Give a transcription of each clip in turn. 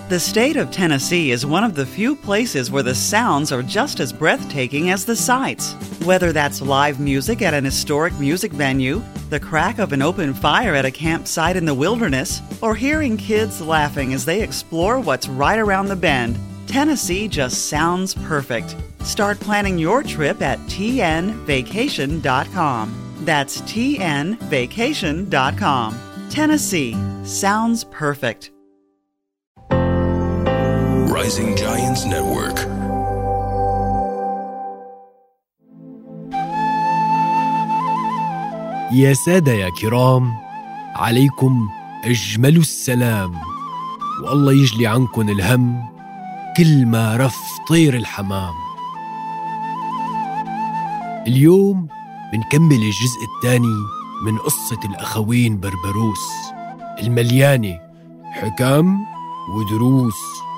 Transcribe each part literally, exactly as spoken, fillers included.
The state of Tennessee is one of the few places where the sounds are just as breathtaking as the sights. Whether that's live music at an historic music venue, the crack of an open fire at a campsite in the wilderness, or hearing kids laughing as they explore what's right around the bend, Tennessee just sounds perfect. Start planning your trip at T N vacation dot com. That's T N vacation dot com. Tennessee sounds perfect. Rising Giants Network. يا سادة يا كرام، عليكم أجمل السلام، والله يجلي عنكم الهم كل ما رف طير الحمام. اليوم بنكمل الجزء الثاني من قصة الأخوين بربروس المليانة حكم ودروس.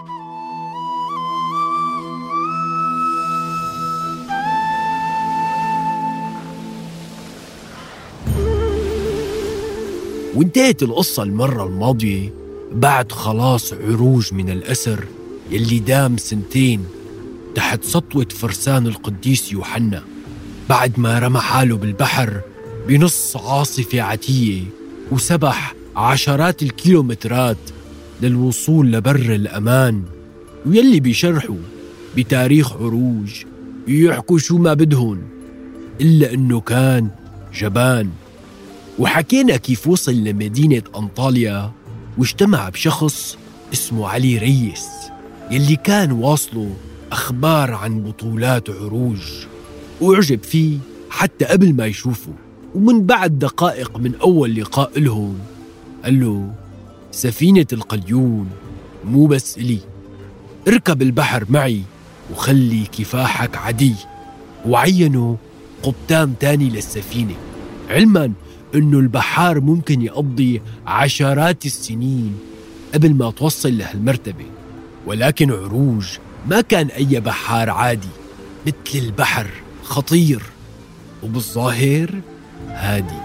وانتهت القصة المرة الماضية بعد خلاص عروج من الأسر يلي دام سنتين تحت سطوة فرسان القديس يوحنا، بعد ما رمى حاله بالبحر بنص عاصفة عتية وسبح عشرات الكيلومترات للوصول لبر الأمان. ويلي بيشرحوا بتاريخ عروج يحكوا شو ما بدهن، إلا أنه كان جبان. وحكينا كيف وصل لمدينة أنطاليا واجتمع بشخص اسمه علي ريس يلي كان واصله أخبار عن بطولات عروج، وأعجب فيه حتى قبل ما يشوفه. ومن بعد دقائق من أول لقاء لهم قال له: سفينة القليون مو بس إلي، اركب البحر معي وخلي كفاحك عدي. وعينوا قبطان تاني للسفينة، علماً إنه البحار ممكن يقضي عشرات السنين قبل ما توصل لهالمرتبة. ولكن عروج ما كان أي بحار عادي، مثل البحر خطير وبالظاهر هادي.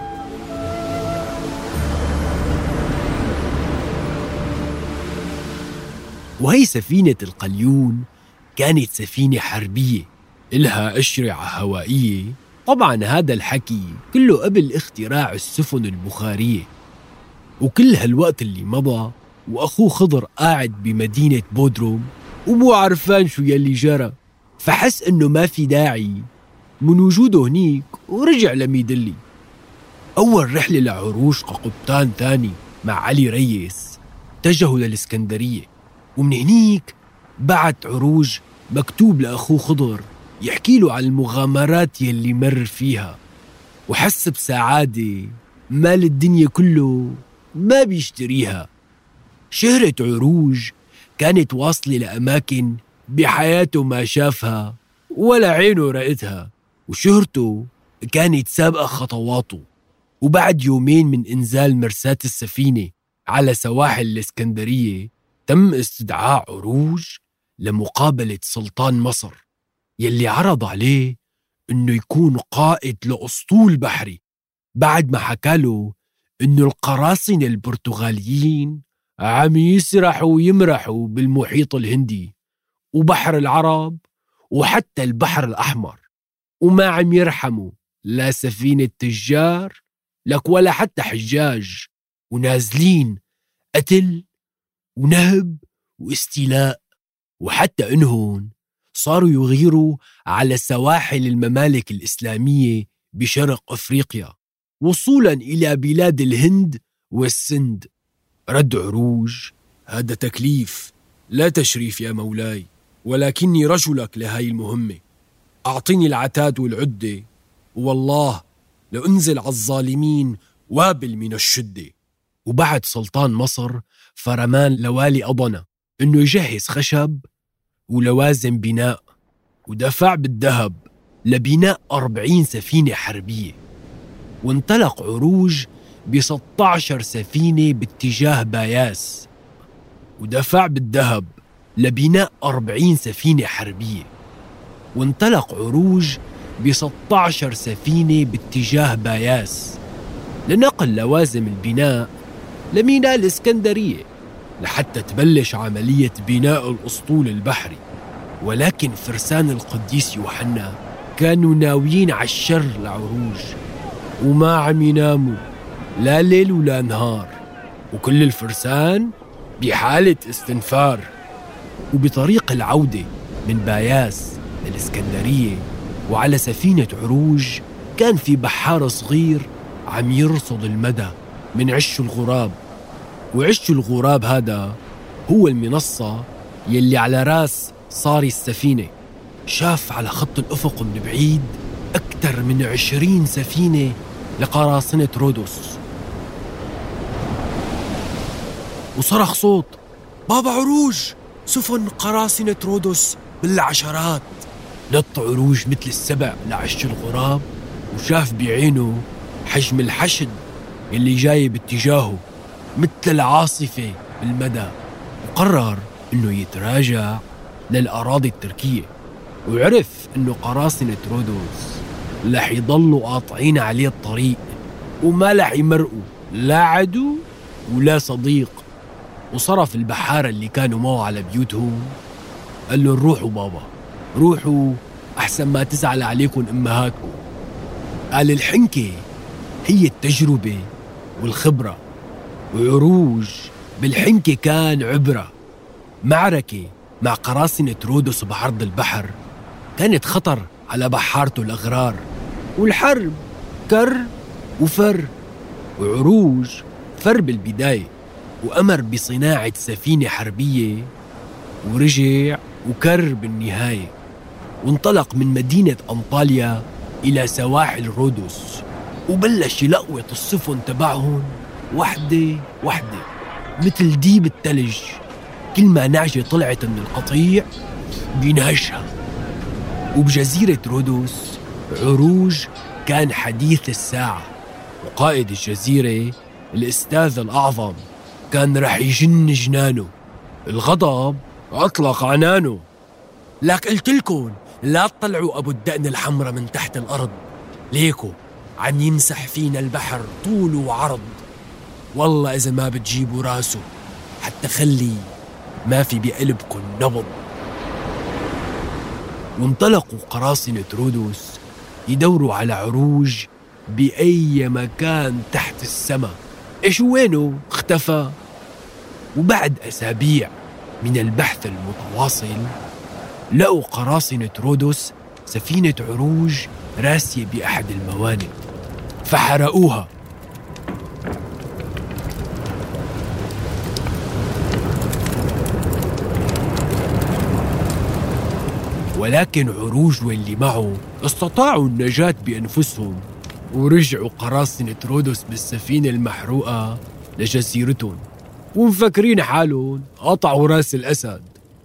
وهي سفينة القليون كانت سفينة حربية إلها أشرعة هوائية. طبعاً هذا الحكي كله قبل اختراع السفن البخارية. وكل هالوقت اللي مضى وأخوه خضر قاعد بمدينة بودروم ومو عارفان شو يلي جرى، فحس إنه ما في داعي من وجوده هنيك ورجع لميدلي. أول رحلة لعروج كقبطان ثاني مع علي ريس اتجهوا للإسكندرية، ومن هنيك بعت عروج مكتوب لأخوه خضر يحكي له عن المغامرات يلي مر فيها، وحس بسعادة مال الدنيا كله ما بيشتريها. شهرة عروج كانت واصلة لأماكن بحياته ما شافها ولا عينه رأتها، وشهرته كانت سابقة خطواته. وبعد يومين من إنزال مرساة السفينة على سواحل الإسكندرية تم استدعاء عروج لمقابلة سلطان مصر يلي عرض عليه إنه يكون قائد لأسطول بحري، بعد ما حكاله إنه القراصنة البرتغاليين عم يسرحوا ويمرحوا بالمحيط الهندي وبحر العرب وحتى البحر الأحمر، وما عم يرحموا لا سفينة تجار لك ولا حتى حجاج، ونازلين قتل ونهب واستيلاء، وحتى إنهم صاروا يغيروا على سواحل الممالك الإسلامية بشرق أفريقيا وصولاً إلى بلاد الهند والسند. رد عروج: هذا تكليف لا تشريف يا مولاي، ولكني رجلك لهاي المهمة، أعطيني العتاد والعدة، والله لأنزل على الظالمين وابل من الشدة. وبعد سلطان مصر فرمان لوالي أضنة إنه يجهز خشب ولوازم بناء، ودفع بالذهب لبناء أربعين سفينة حربية. وانطلق عروج بستة عشر سفينة باتجاه باياس، ودفع بالذهب لبناء أربعين سفينة حربية. وانطلق عروج بستة عشر سفينة باتجاه باياس لنقل لوازم البناء لميناء الإسكندرية. لحتى تبلش عملية بناء الأسطول البحري. ولكن فرسان القديس يوحنا كانوا ناويين على الشر لعروج، وما عم يناموا لا ليل ولا نهار، وكل الفرسان بحالة استنفار. وبطريق العودة من باياس للإسكندرية وعلى سفينة عروج كان في بحار صغير عم يرصد المدى من عش الغراب. وعش الغراب هذا هو المنصة يلي على راس صاري السفينة. شاف على خط الأفق من بعيد أكثر من عشرين سفينة لقراصنة رودوس، وصرخ صوت: بابا عروج، سفن قراصنة رودوس بالعشرات. نط عروج مثل السبع لعش الغراب، وشاف بعينه حجم الحشد اللي جاي باتجاهه مثل العاصفة بالمدى، وقرر إنه يتراجع للأراضي التركية. وعرف إنه قراصنة رودوس رح يضلوا قاطعين عليه الطريق، وما رح يمرقوا لا عدو ولا صديق. وصرف البحارة اللي كانوا معه على بيوتهم، قال له: روحوا بابا، روحوا أحسن ما تزعل عليكم أمهاتكم. قال: الحنكة هي التجربة والخبرة، وعروج بالحنكة كان عبرة. معركة مع قراصنة رودوس بعرض البحر كانت خطر على بحارته الأغرار، والحرب كر وفر. وعروج فر بالبداية وأمر بصناعة سفينة حربية، ورجع وكر بالنهاية، وانطلق من مدينة أنطاليا إلى سواحل رودوس، وبلش يلقوط السفن تبعهم وحدة وحدة مثل ديب التلج. كل ما نعجة طلعت من القطيع بينهشها. وبجزيرة رودوس عروج كان حديث الساعة، وقائد الجزيرة الأستاذ الأعظم كان رح يجن جنانه. الغضب أطلق عنانه: لك قلتلكن لا تطلعوا أبو الدقن الحمرة من تحت الأرض، ليكو عم يمسح فينا البحر طول وعرض. والله إذا ما بتجيبوا راسه حتى خلي ما في بقلبكن نبض. وانطلقوا قراصنة رودوس يدوروا على عروج بأي مكان تحت السماء. إيش وينه؟ اختفى. وبعد أسابيع من البحث المتواصل لقوا قراصنة رودوس سفينة عروج راسية بأحد الموانئ، فحرقوها. ولكن عروج واللي معه استطاعوا النجاة بأنفسهم، ورجعوا قراصنة رودوس بالسفينة المحروقة لجزيرتهم، ومفكرين حالهم قطعوا راس الأسد.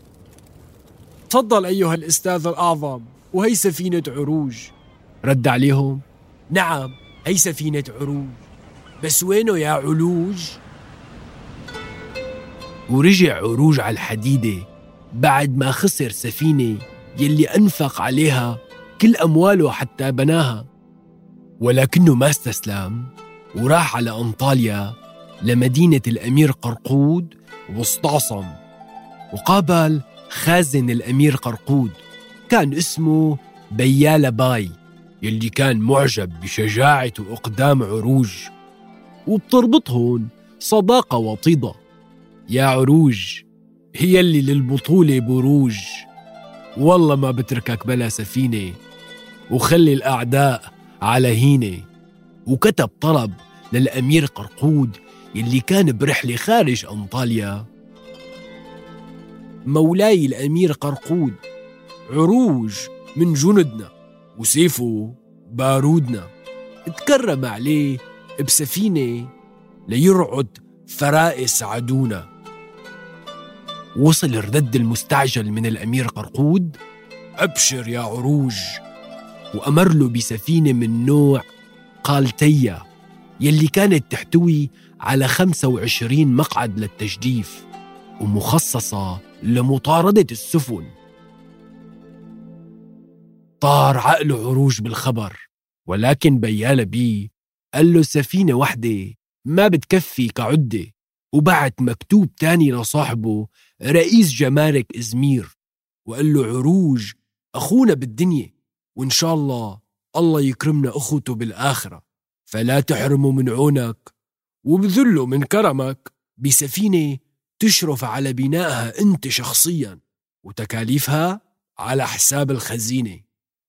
تفضل أيها الأستاذ الأعظم، وهي سفينة عروج. رد عليهم: نعم، هي سفينة عروج، بس وينه يا علوج؟ ورجع عروج على الحديدة بعد ما خسر سفينة يلي أنفق عليها كل أمواله حتى بناها. ولكنه ما استسلم، وراح على أنطاليا لمدينة الأمير قرقود واستعصم، وقابل خازن الأمير قرقود كان اسمه بيالة باي، يلي كان معجب بشجاعة وإقدام عروج، وبتربطهم صداقة وطيدة. يا عروج، هي اللي للبطولة بروج، والله ما بتركك بلا سفينة، وخلي الأعداء على هينة. وكتب طلب للأمير قرقود يلي كان برحلة خارج أنطاليا: مولاي الأمير قرقود، عروج من جندنا وسيفه بارودنا، تكرم عليه بسفينة ليرعد فرائس عدونا. وصل الرد المستعجل من الأمير قرقود: أبشر يا عروج، وأمر له بسفينة من نوع قالتيا يلي كانت تحتوي على خمسة وعشرين مقعد للتجديف، ومخصصة لمطاردة السفن. طار عقل عروج بالخبر، ولكن بيالة بيه قال له: سفينة وحدة ما بتكفي كعدة، وبعت مكتوب تاني لصاحبه رئيس جمارك إزمير، وقال له عروج أخونا بالدنيا، وإن شاء الله الله يكرمنا أخوته بالآخرة، فلا تحرموا من عونك وبذله من كرمك بسفينة تشرف على بنائها أنت شخصيا، وتكاليفها على حساب الخزينة.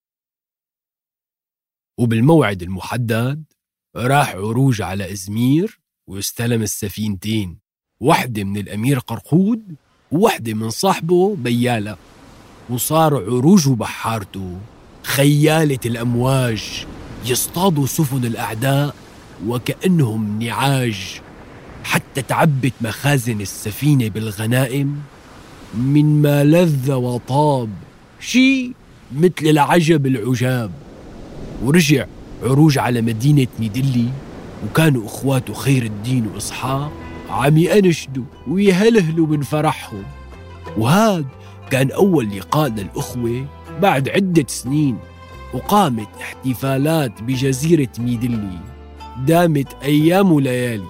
وبالموعد المحدد راح عروج على إزمير واستلم السفينتين، واحدة من الأمير قرقود وواحدة من صاحبه بيالة. وصار عروج وبحارته خيالة الأمواج يصطادوا سفن الأعداء وكأنهم نعاج، حتى تعبت مخازن السفينة بالغنائم من ما لذ وطاب، شي مثل العجب العجاب. ورجع عروج على مدينة ميدلي، وكانوا أخواته خير الدين وإسحاق عم ينشدوا ويهلهلوا من فرحهم. وهذا كان أول لقاء للأخوة بعد عدة سنين، وقامت احتفالات بجزيرة ميدلي دامت أيام وليالي.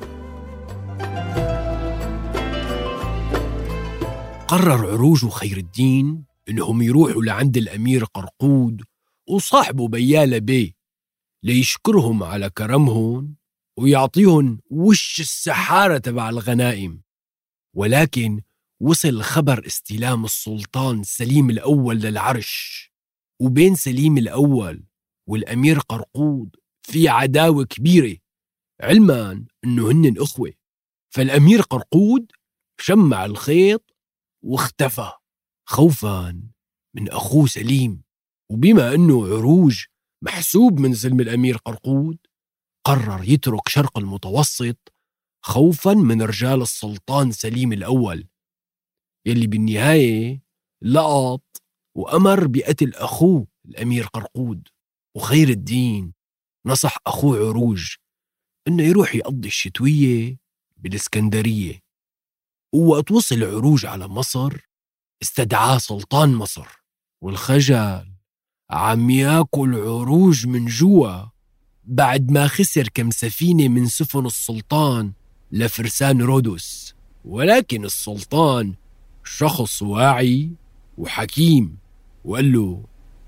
قرر عروج وخير الدين إنهم يروحوا لعند الأمير قرقود وصاحبه بيالة بيه ليشكرهم على كرمهم ويعطيهم وش السحارة تبع الغنائم. ولكن وصل خبر استلام السلطان سليم الأول للعرش، وبين سليم الأول والأمير قرقود في عداوة كبيرة، علما أنه هن أخوة. فالأمير قرقود شمع الخيط واختفى خوفا من أخوه سليم. وبما أنه عروج محسوب من ظلم الأمير قرقود، قرر يترك شرق المتوسط خوفا من رجال السلطان سليم الأول، يلي بالنهاية لقط وأمر بقتل أخوه الأمير قرقود. وخير الدين نصح أخوه عروج إنه يروح يقضي الشتوية بالإسكندرية. ووقت وصل عروج على مصر استدعاه سلطان مصر، والخجل عم ياكل عروج من جوا بعد ما خسر كم سفينة من سفن السلطان لفرسان رودوس. ولكن السلطان شخص واعي وحكيم، وقال له: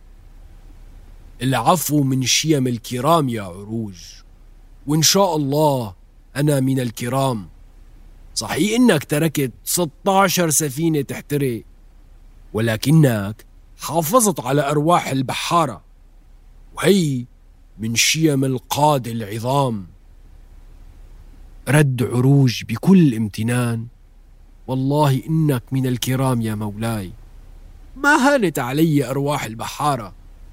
العفو من شيم الكرام يا عروج، وإن شاء الله أنا من الكرام. صحيح إنك تركت ستة عشر سفينة تحترق، ولكنك حافظت على أرواح البحارة، وهي من شيم القادة العظام. رد عروج بكل امتنان: والله إنك من الكرام يا مولاي، ما هانت علي أرواح البحارة.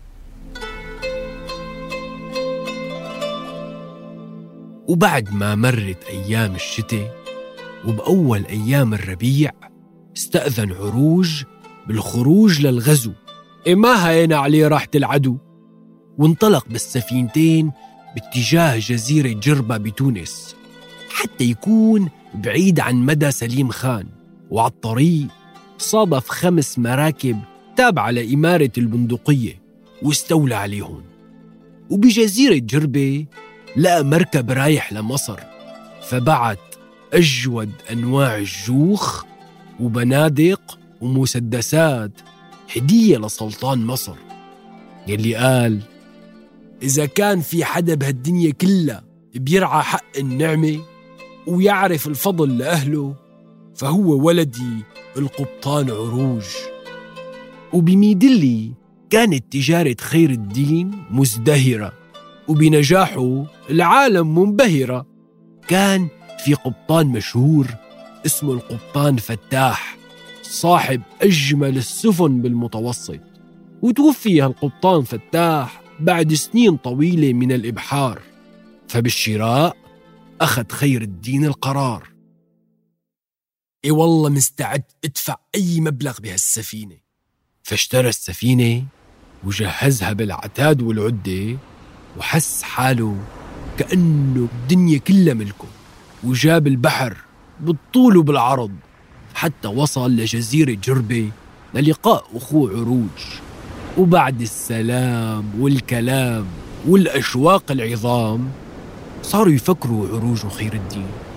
وبعد ما مرت أيام الشتاء وبأول أيام الربيع، استأذن عروج بالخروج للغزو. ما هينا عليه راحة العدو، وانطلق بالسفينتين باتجاه جزيرة جربة بتونس حتى يكون بعيد عن مدى سليم خان. وعلى الطريق صادف خمس مراكب تابعة لإمارة البندقية واستولى عليهم. وبجزيرة جربة لقى مركب رايح لمصر، فبعت أجود أنواع الجوخ وبنادق ومسدسات هدية لسلطان مصر، يلي قال: إذا كان في حدا بهالدنيا كلها بيرعى حق النعمة ويعرف الفضل لأهله فهو ولدي القبطان عروج. وبميدلي كانت تجارة خير الدين مزدهرة، وبنجاحه العالم منبهرة. كان في قبطان مشهور اسمه القبطان فتاح، صاحب أجمل السفن بالمتوسط. وتوفي هالقبطان فتاح بعد سنين طويلة من الإبحار، فبالشراء أخذ خير الدين القرار: إي والله مستعد ادفع أي مبلغ بهالسفينة. فاشترى السفينة وجهزها بالعتاد والعدة، وحس حاله كأنه الدنيا كلها ملكه، وجاب البحر بالطول وبالعرض حتى وصل لجزيرة جربة للقاء أخوه عروج. وبعد السلام والكلام والأشواق العظام صاروا يفكروا عروج وخير الدين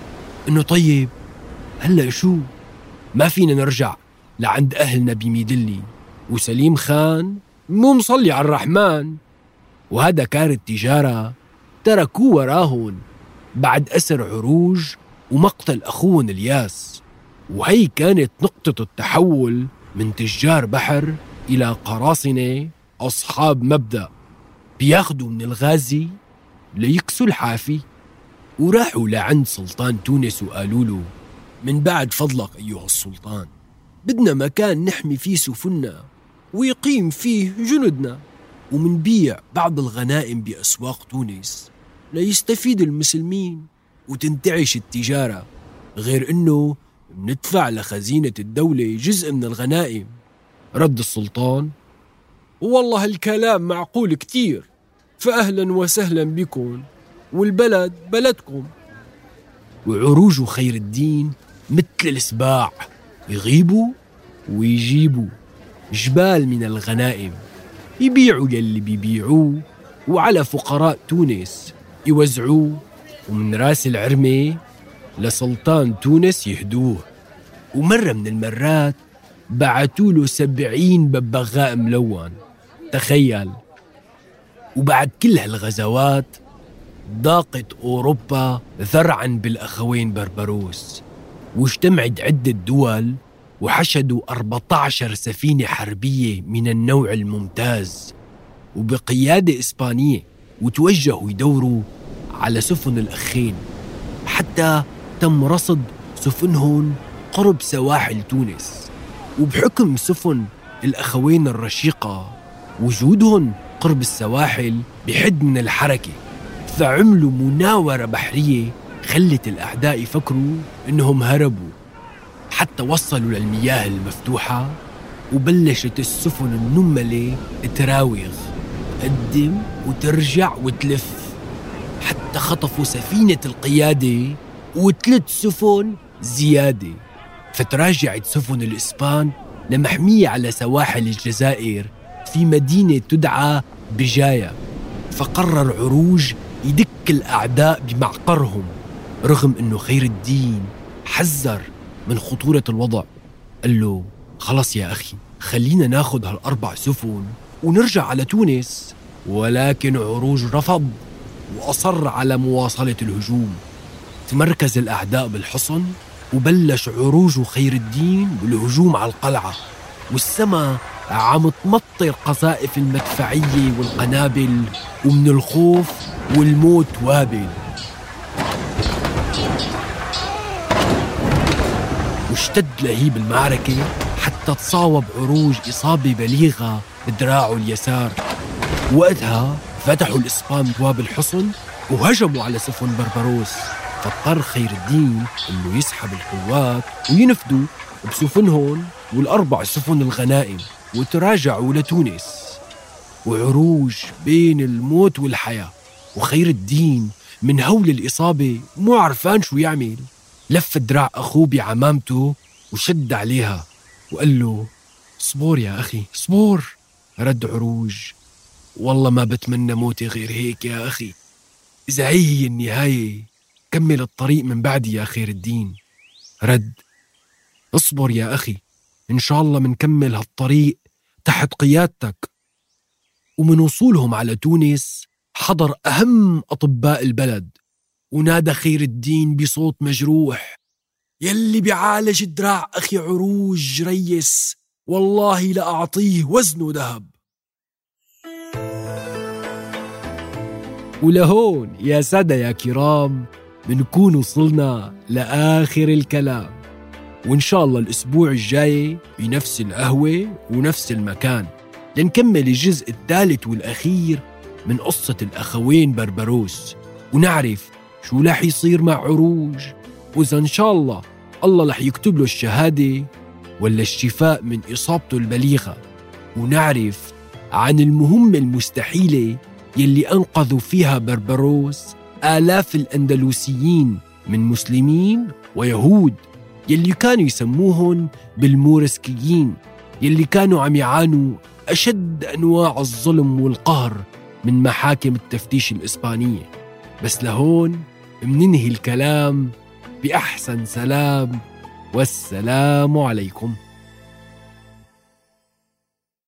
إنه طيب هلأ شو؟ ما فينا نرجع لعند أهلنا بميدلي، وسليم خان مو مصلي على الرحمن، وهذا كار التجارة تركوه وراهن بعد أسر عروج ومقتل أخوهم الياس. وهي كانت نقطة التحول من تجار بحر إلى قراصنة أصحاب مبدأ، بياخدوا من الغازي ليكسوا الحافي. وراحوا لعند سلطان تونس وقالوا له: من بعد فضلك أيها السلطان، بدنا مكان نحمي فيه سفننا ويقيم فيه جندنا، ومنبيع بعض الغنائم بأسواق تونس ليستفيد المسلمين وتنتعش التجارة، غير أنه بندفع لخزينة الدولة جزء من الغنائم. رد السلطان: والله الكلام معقول كتير، فأهلا وسهلا بكم، والبلد بلدكم. وعروج خير الدين مثل السباع، يغيبوا ويجيبوا جبال من الغنائم، يبيعوا يلي بيبيعوه، وعلى فقراء تونس يوزعوه، ومن راس العرمة لسلطان تونس يهدوه. ومرة من المرات بعتوا له سبعين ببغاء ملون، تخيل. وبعد كل هالغزوات ضاقت أوروبا ذرعاً بالأخوين بربروس، واجتمعت عدة دول وحشدوا أربعة عشر سفينة حربية من النوع الممتاز وبقيادة إسبانية، وتوجهوا يدوروا على سفن الأخين، حتى تم رصد سفنهم قرب سواحل تونس. وبحكم سفن الأخوين الرشيقة وجودهم قرب السواحل بحد من الحركة، فعملوا مناورة بحرية خلت الأعداء يفكروا إنهم هربوا، حتى وصلوا للمياه المفتوحة وبلشت السفن النملة تراوغ، تقدم وترجع وتلف، حتى خطفوا سفينة القيادة وثلاث سفن زيادة. فتراجعت سفن الإسبان لمحمية على سواحل الجزائر في مدينة تدعى بجاية. فقرر عروج يدك الأعداء بمعقرهم، رغم أنه خير الدين حذر من خطورة الوضع. قال له: خلص يا أخي، خلينا ناخد هالأربع سفن ونرجع على تونس. ولكن عروج رفض وأصر على مواصلة الهجوم. تمركز الأعداء بالحصن، وبلش عروج خير الدين بالهجوم على القلعة، والسماء عم تمطر قذائف المدفعية والقنابل، ومن الخوف والموت وابل. واشتد لهيب المعركة حتى تصاوب عروج إصابة بليغة بدراعه اليسار. وقتها فتحوا الإسبان أبواب الحصن وهجموا على سفن بربروس، فاضطر خير الدين إنه يسحب القوات وينفدوا بسفنهم والأربع سفن الغنائم، وتراجعوا لتونس. وعروج بين الموت والحياة، وخير الدين من هول الإصابة مو عرفان شو يعمل. لف دراع أخوه بعمامته وشد عليها وقال له: صبور يا أخي صبور. رد عروج: والله ما بتمنى موتي غير هيك يا أخي، إذا هي هي النهاية كمل الطريق من بعدي يا خير الدين. رد: اصبر يا أخي، إن شاء الله منكمل هالطريق تحت قيادتك. ومن وصولهم على تونس حضر أهم أطباء البلد، ونادى خير الدين بصوت مجروح: يلي بيعالج دراع أخي عروج ريس، والله لأعطيه وزنه ذهب. ولهون يا سادة يا كرام منكون وصلنا لآخر الكلام، وإن شاء الله الأسبوع الجاي بنفس القهوة ونفس المكان لنكمل الجزء الثالث والأخير من قصة الأخوين بربروس، ونعرف شو رح يصير مع عروج، وإذا إن شاء الله الله رح يكتب له الشهادة ولا الشفاء من إصابته البليغة، ونعرف عن المهمة المستحيلة يلي أنقذوا فيها بربروس آلاف الأندلسيين من مسلمين ويهود يلي كانوا يسموهم بالمورسكيين، يلي كانوا عم يعانوا أشد أنواع الظلم والقهر من محاكم التفتيش الإسبانية. بس لهون مننهي الكلام بأحسن سلام، والسلام عليكم.